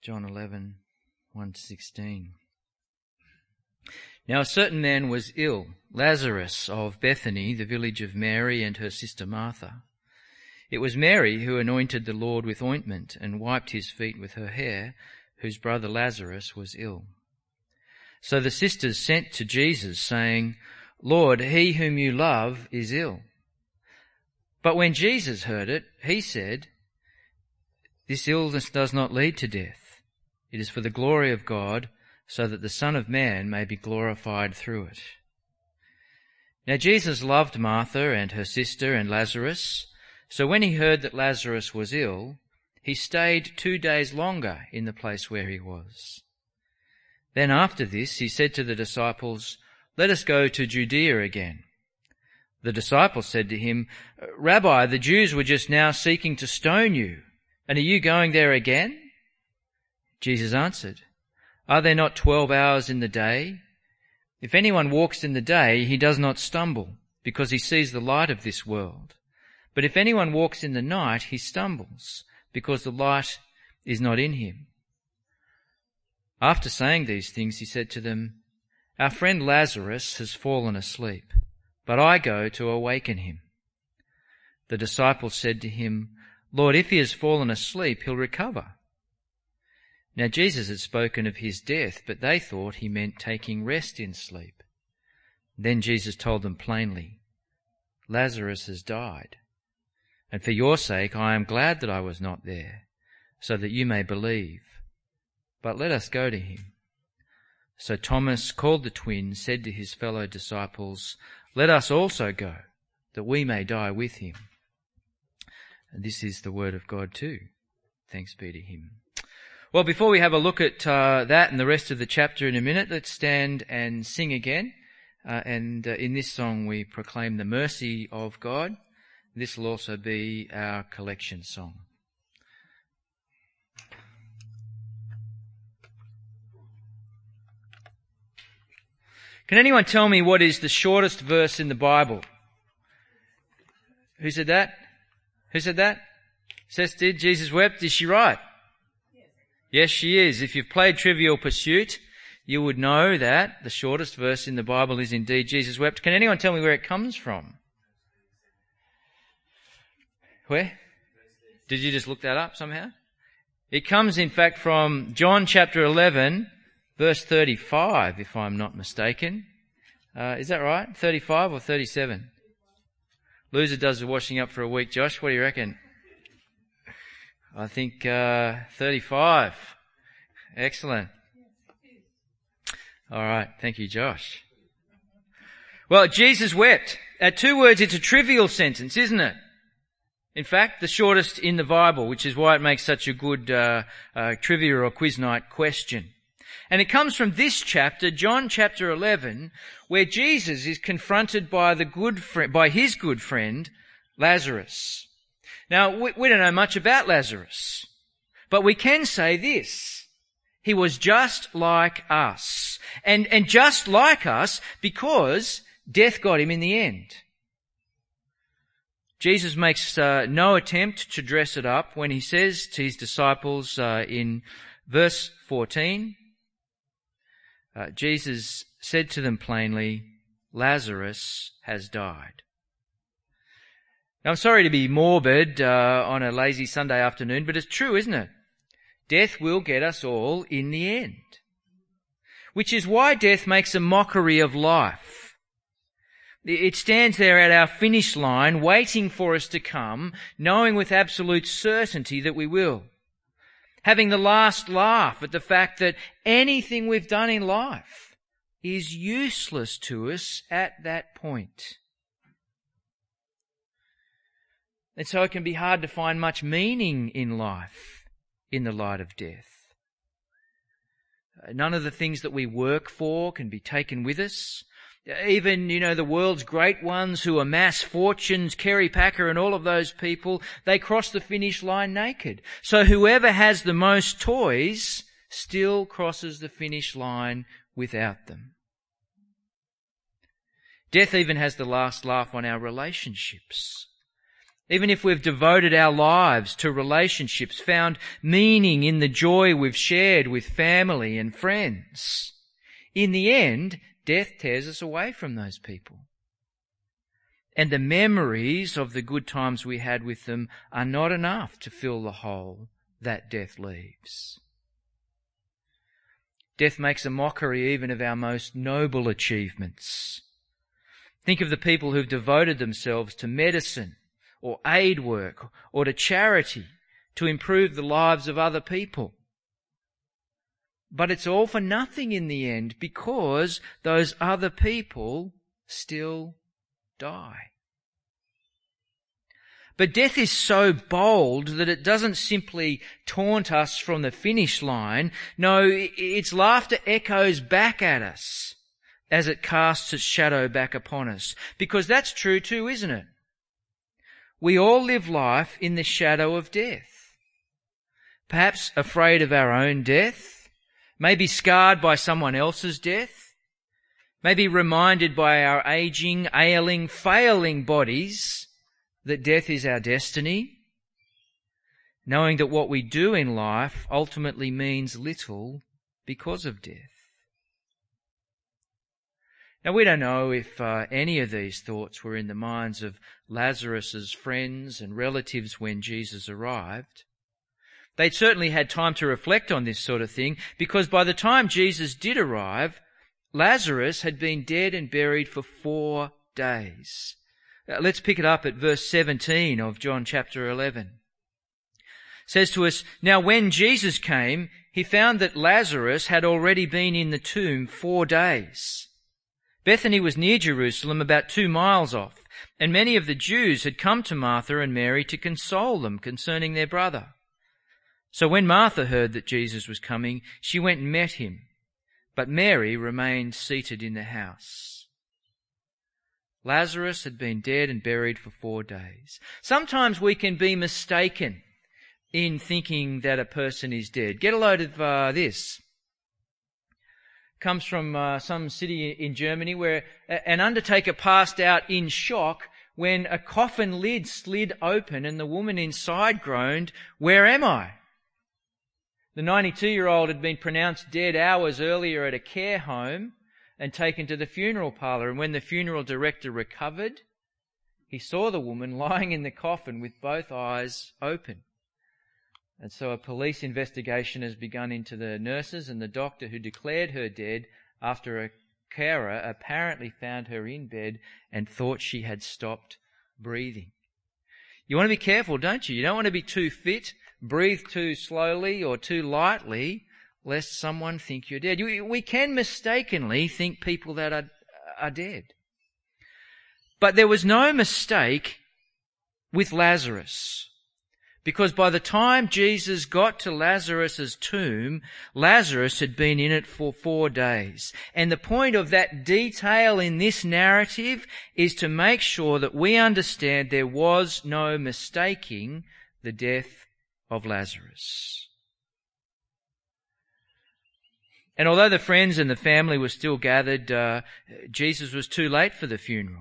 John 11, 1-16. Now a certain man was ill, Lazarus of Bethany, the village of Mary and her sister Martha. It was Mary who anointed the Lord with ointment and wiped his feet with her hair, whose brother Lazarus was ill. So the sisters sent to Jesus, saying, Lord, he whom you love is ill. But when Jesus heard it, he said, This illness does not lead to death. It is for the glory of God, so that the Son of Man may be glorified through it. Now Jesus loved Martha and her sister and Lazarus, so when he heard that Lazarus was ill, he stayed 2 days longer in the place where he was. Then after this he said to the disciples, Let us go to Judea again. The disciples said to him, Rabbi, the Jews were just now seeking to stone you, and are you going there again? Jesus answered, Are there not 12 hours in the day? If anyone walks in the day, he does not stumble, because he sees the light of this world. But if anyone walks in the night, he stumbles, because the light is not in him. After saying these things, he said to them, Our friend Lazarus has fallen asleep, but I go to awaken him. The disciples said to him, Lord, if he has fallen asleep, he'll recover. Now Jesus had spoken of his death, but they thought he meant taking rest in sleep. Then Jesus told them plainly, Lazarus has died, and for your sake I am glad that I was not there, so that you may believe. But let us go to him. So Thomas, called the twin, said to his fellow disciples, Let us also go, that we may die with him. And this is the word of God too. Thanks be to him. Well, before we have a look at that and the rest of the chapter in a minute, let's stand and sing again. In this song we proclaim the mercy of God. This will also be our collection song. Can anyone tell me what is the shortest verse in the Bible? Who said that? Who said that? Seth did. Jesus wept. Is she right? Yes, she is. If you've played Trivial Pursuit, you would know that the shortest verse in the Bible is indeed Jesus wept. Can anyone tell me where it comes from? Where? Did you just look that up somehow? It comes, in fact, from John chapter 11, verse 35, if I'm not mistaken. Is that right? 35 or 37? Loser does the washing up for a week. Josh, what do you reckon? I think 35. Excellent. All right. Thank you, Josh. Well, Jesus wept. At 2 words, it's a trivial sentence, isn't it? In fact, the shortest in the Bible, which is why it makes such a good trivia or quiz night question. And it comes from this chapter, John chapter 11, where Jesus is confronted by his good friend, Lazarus. Now, we don't know much about Lazarus, but we can say this. He was just like us. And just like us because death got him in the end. Jesus makes no attempt to dress it up when he says to his disciples in verse 14, Jesus said to them plainly, Lazarus has died. Now, I'm sorry to be morbid on a lazy Sunday afternoon, but it's true, isn't it? Death will get us all in the end. Which is why death makes a mockery of life. It stands there at our finish line, waiting for us to come, knowing with absolute certainty that we will. Having the last laugh at the fact that anything we've done in life is useless to us at that point. And so it can be hard to find much meaning in life in the light of death. None of the things that we work for can be taken with us. Even, the world's great ones who amass fortunes, Kerry Packer and all of those people, they cross the finish line naked. So whoever has the most toys still crosses the finish line without them. Death even has the last laugh on our relationships. Even if we've devoted our lives to relationships, found meaning in the joy we've shared with family and friends, in the end, death tears us away from those people. And the memories of the good times we had with them are not enough to fill the hole that death leaves. Death makes a mockery even of our most noble achievements. Think of the people who've devoted themselves to medicine or aid work or to charity to improve the lives of other people. But it's all for nothing in the end because those other people still die. But death is so bold that it doesn't simply taunt us from the finish line. No, its laughter echoes back at us as it casts its shadow back upon us. Because that's true too, isn't it? We all live life in the shadow of death. Perhaps afraid of our own death, maybe scarred by someone else's death, maybe reminded by our aging, ailing, failing bodies that death is our destiny, knowing that what we do in life ultimately means little because of death. Now, we don't know if any of these thoughts were in the minds of Lazarus's friends and relatives when Jesus arrived. They'd certainly had time to reflect on this sort of thing, because by the time Jesus did arrive, Lazarus had been dead and buried for 4 days. Let's pick it up at verse 17 of John chapter 11. It says to us, "Now when Jesus came, he found that Lazarus had already been in the tomb 4 days. Bethany was near Jerusalem, about 2 miles off, and many of the Jews had come to Martha and Mary to console them concerning their brother. So when Martha heard that Jesus was coming, she went and met him, but Mary remained seated in the house." Lazarus had been dead and buried for 4 days. Sometimes we can be mistaken in thinking that a person is dead. Get a load of this. Comes from some city in Germany where an undertaker passed out in shock when a coffin lid slid open and the woman inside groaned, "Where am I?" The 92-year-old had been pronounced dead hours earlier at a care home and taken to the funeral parlour. And when the funeral director recovered, he saw the woman lying in the coffin with both eyes open. And so a police investigation has begun into the nurses and the doctor who declared her dead after a carer apparently found her in bed and thought she had stopped breathing. You want to be careful, don't you? You don't want to be too fit, breathe too slowly or too lightly, lest someone think you're dead. We can mistakenly think people that are dead. But there was no mistake with Lazarus, because by the time Jesus got to Lazarus's tomb, Lazarus had been in it for 4 days. And the point of that detail in this narrative is to make sure that we understand there was no mistaking the death of Lazarus. And although the friends and the family were still gathered, Jesus was too late for the funeral.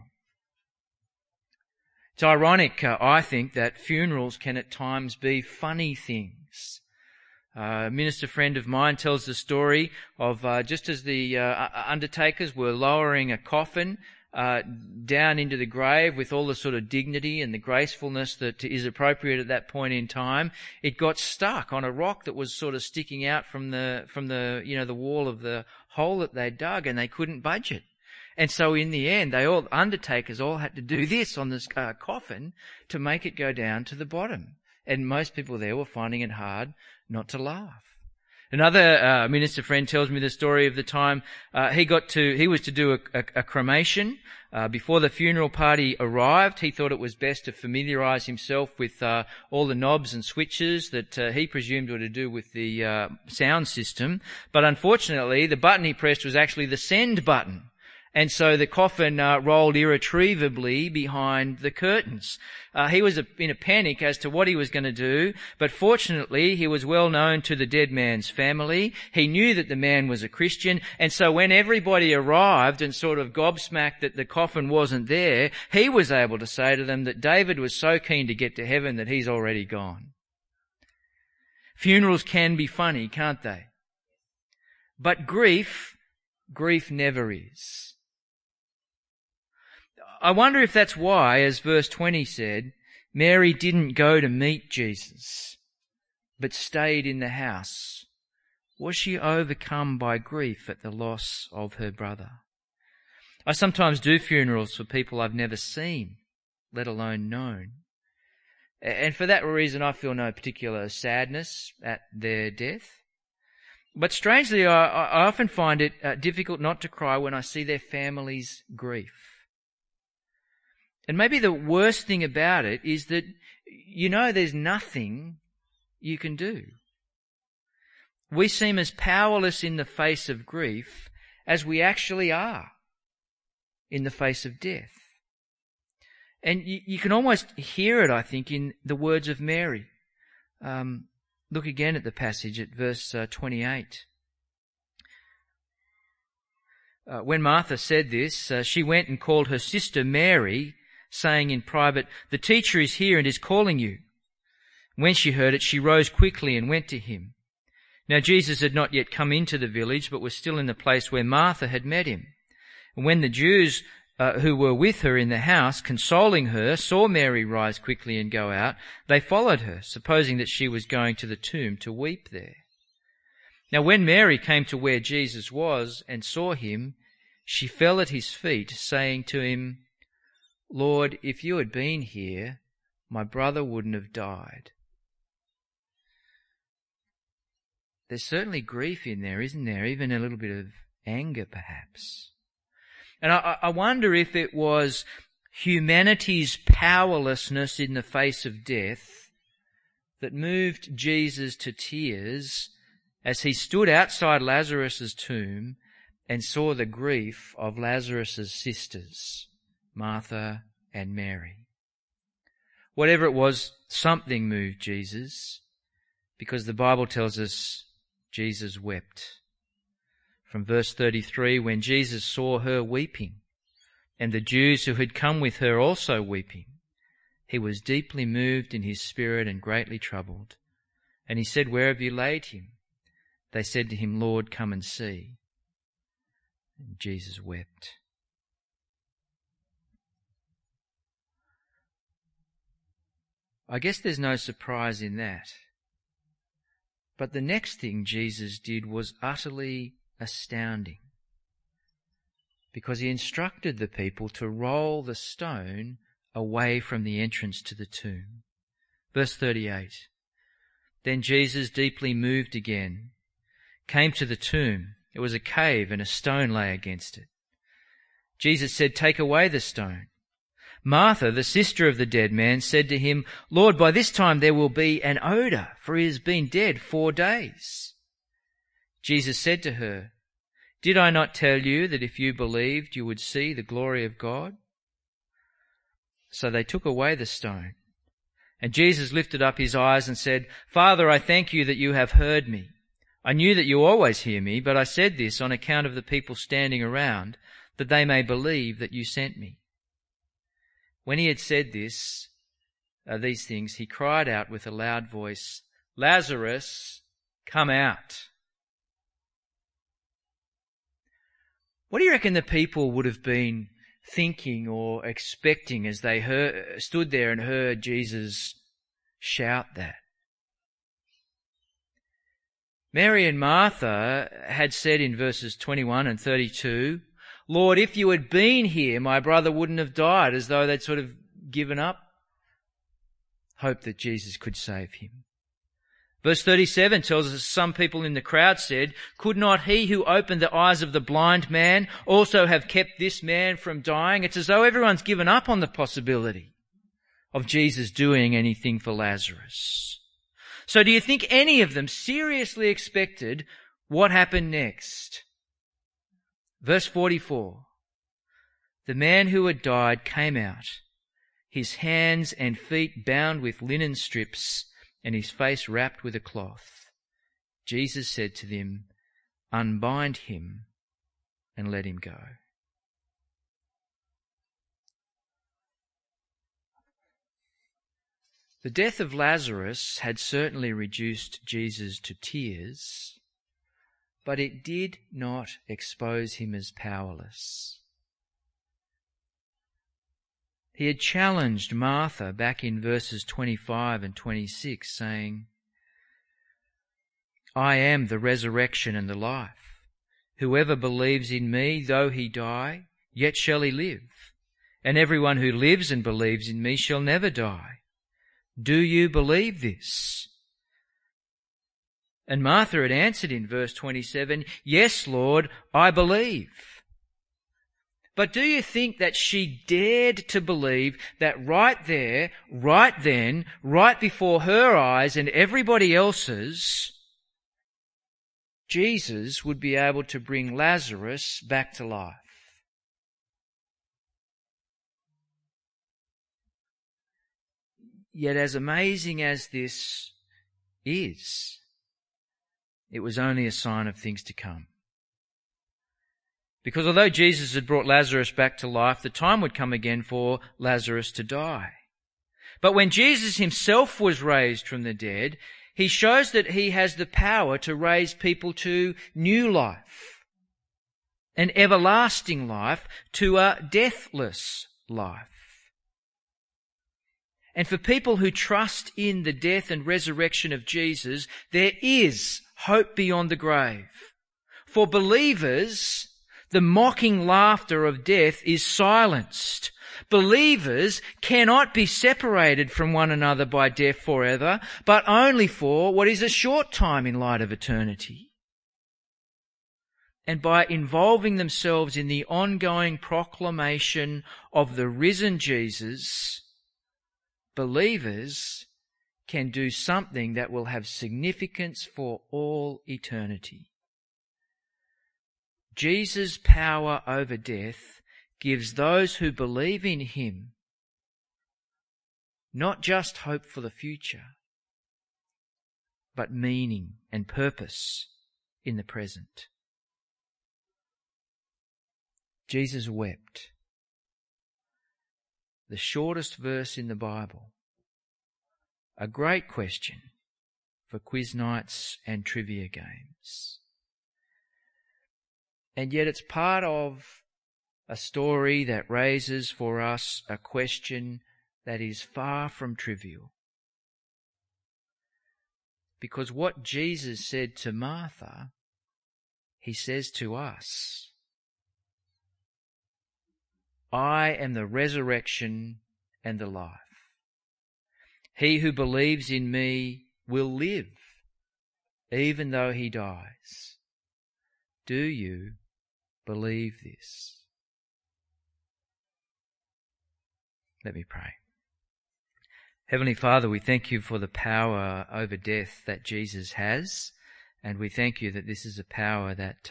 It's ironic, I think, that funerals can at times be funny things. A minister friend of mine tells the story of just as the undertakers were lowering a coffin down into the grave with all the sort of dignity and the gracefulness that is appropriate at that point in time, it got stuck on a rock that was sort of sticking out from the the wall of the hole that they dug, and they couldn't budge it. And so in the end, undertakers all had to do this on this coffin to make it go down to the bottom. And most people there were finding it hard not to laugh. Another minister friend tells me the story of the time he was to do a cremation. Before the funeral party arrived, he thought it was best to familiarise himself with all the knobs and switches that he presumed were to do with the sound system. But unfortunately, the button he pressed was actually the send button. And so the coffin rolled irretrievably behind the curtains. He was in a panic as to what he was going to do, but fortunately he was well known to the dead man's family. He knew that the man was a Christian, and so when everybody arrived and sort of gobsmacked that the coffin wasn't there, he was able to say to them that David was so keen to get to heaven that he's already gone. Funerals can be funny, can't they? But grief never is. I wonder if that's why, as verse 20 said, Mary didn't go to meet Jesus, but stayed in the house. Was she overcome by grief at the loss of her brother? I sometimes do funerals for people I've never seen, let alone known. And for that reason, I feel no particular sadness at their death. But strangely, I often find it difficult not to cry when I see their family's grief. And maybe the worst thing about it is that there's nothing you can do. We seem as powerless in the face of grief as we actually are in the face of death. And you can almost hear it, I think, in the words of Mary. Look again at the passage at verse 28. When Martha said this, she went and called her sister Mary, saying in private, "The teacher is here and is calling you." When she heard it, she rose quickly and went to him. Now Jesus had not yet come into the village, but was still in the place where Martha had met him. And when the Jews who were with her in the house, consoling her, saw Mary rise quickly and go out, they followed her, supposing that she was going to the tomb to weep there. Now when Mary came to where Jesus was and saw him, she fell at his feet, saying to him, "Lord, if you had been here, my brother wouldn't have died." There's certainly grief in there, isn't there? Even a little bit of anger, perhaps. And I wonder if it was humanity's powerlessness in the face of death that moved Jesus to tears as he stood outside Lazarus' tomb and saw the grief of Lazarus' sisters, Martha and Mary. Whatever it was, something moved Jesus, because the Bible tells us Jesus wept. From verse 33, when Jesus saw her weeping, and the Jews who had come with her also weeping, he was deeply moved in his spirit and greatly troubled. And he said, "Where have you laid him?" They said to him, "Lord, come and see." And Jesus wept. I guess there's no surprise in that. But the next thing Jesus did was utterly astounding, because he instructed the people to roll the stone away from the entrance to the tomb. Verse 38, Then Jesus, deeply moved again, came to the tomb. It was a cave, and a stone lay against it. Jesus said, "Take away the stone." Martha, the sister of the dead man, said to him, "Lord, by this time there will be an odour, for he has been dead 4 days." Jesus said to her, "Did I not tell you that if you believed, you would see the glory of God?" So they took away the stone. And Jesus lifted up his eyes and said, "Father, I thank you that you have heard me. I knew that you always hear me, but I said this on account of the people standing around, that they may believe that you sent me." When he had said these things, he cried out with a loud voice, "Lazarus, come out." What do you reckon the people would have been thinking or expecting as they stood there and heard Jesus shout that? Mary and Martha had said in verses 21 and 32, "Lord, if you had been here, my brother wouldn't have died," as though they'd sort of given up hope that Jesus could save him. Verse 37 tells us some people in the crowd said, "Could not he who opened the eyes of the blind man also have kept this man from dying?" It's as though everyone's given up on the possibility of Jesus doing anything for Lazarus. So do you think any of them seriously expected what happened next? Verse 44, the man who had died came out, his hands and feet bound with linen strips and his face wrapped with a cloth. Jesus said to them, "Unbind him and let him go." The death of Lazarus had certainly reduced Jesus to tears, but it did not expose him as powerless. He had challenged Martha back in verses 25 and 26, saying, "I am the resurrection and the life. Whoever believes in me, though he die, yet shall he live. And everyone who lives and believes in me shall never die. Do you believe this?" And Martha had answered in verse 27, "Yes, Lord, I believe." But do you think that she dared to believe that right there, right then, right before her eyes and everybody else's, Jesus would be able to bring Lazarus back to life? Yet as amazing as this is, it was only a sign of things to come. Because although Jesus had brought Lazarus back to life, the time would come again for Lazarus to die. But when Jesus himself was raised from the dead, he shows that he has the power to raise people to new life, an everlasting life, to a deathless life. And for people who trust in the death and resurrection of Jesus, there is hope beyond the grave. For believers, the mocking laughter of death is silenced. Believers cannot be separated from one another by death forever, but only for what is a short time in light of eternity. And by involving themselves in the ongoing proclamation of the risen Jesus, believers can do something that will have significance for all eternity. Jesus' power over death gives those who believe in him not just hope for the future, but meaning and purpose in the present. Jesus wept. The shortest verse in the Bible. A great question for quiz nights and trivia games. And yet it's part of a story that raises for us a question that is far from trivial. Because what Jesus said to Martha, he says to us. I am the resurrection and the life. He who believes in me will live, even though he dies. Do you believe this? Let me pray. Heavenly Father, we thank you for the power over death that Jesus has, and we thank you that this is a power that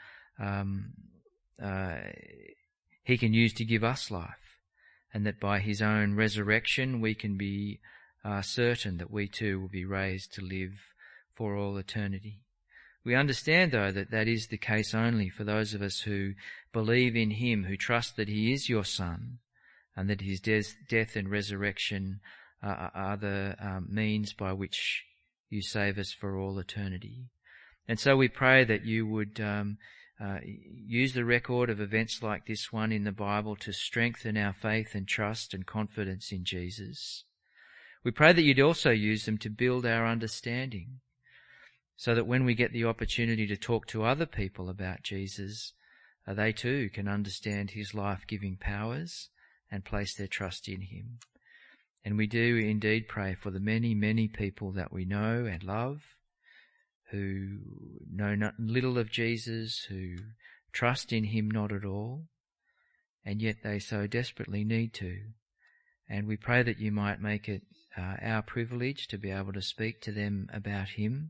he can use to give us life, and that by his own resurrection we can be certain that we too will be raised to live for all eternity. We understand, though, that that is the case only for those of us who believe in him, who trust that he is your Son, and that his death and resurrection are the means by which you save us for all eternity. And so we pray that you would use the record of events like this one in the Bible to strengthen our faith and trust and confidence in Jesus. We pray that you'd also use them to build our understanding, so that when we get the opportunity to talk to other people about Jesus, they too can understand his life-giving powers and place their trust in him. And we do indeed pray for the many, many people that we know and love, who know not little of Jesus, who trust in him not at all, and yet they so desperately need to. And we pray that you might make it our privilege to be able to speak to them about him.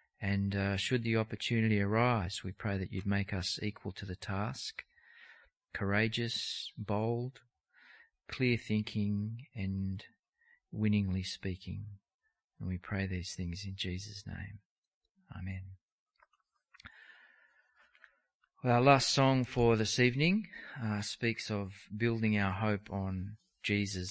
And should the opportunity arise, we pray that you'd make us equal to the task. courageous, bold, clear thinking, and winningly speaking. And we pray these things in Jesus' name. Amen. Well, our last song for this evening speaks of building our hope on Jesus.